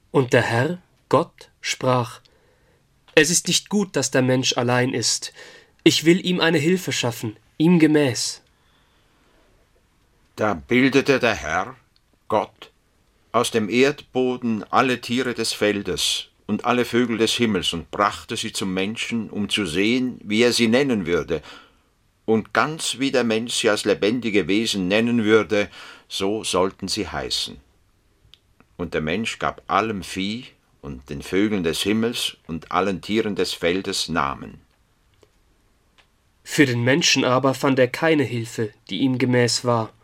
Und der Herr, Gott, sprach: Es ist nicht gut, dass der Mensch allein ist. Ich will ihm eine Hilfe schaffen, ihm gemäß. Da bildete der Herr, Gott, aus dem Erdboden alle Tiere des Feldes und alle Vögel des Himmels und brachte sie zum Menschen, um zu sehen, wie er sie nennen würde. Und ganz wie der Mensch sie als lebendige Wesen nennen würde, so sollten sie heißen. Und der Mensch gab allem Vieh und den Vögeln des Himmels und allen Tieren des Feldes Namen. Für den Menschen aber fand er keine Hilfe, die ihm gemäß war.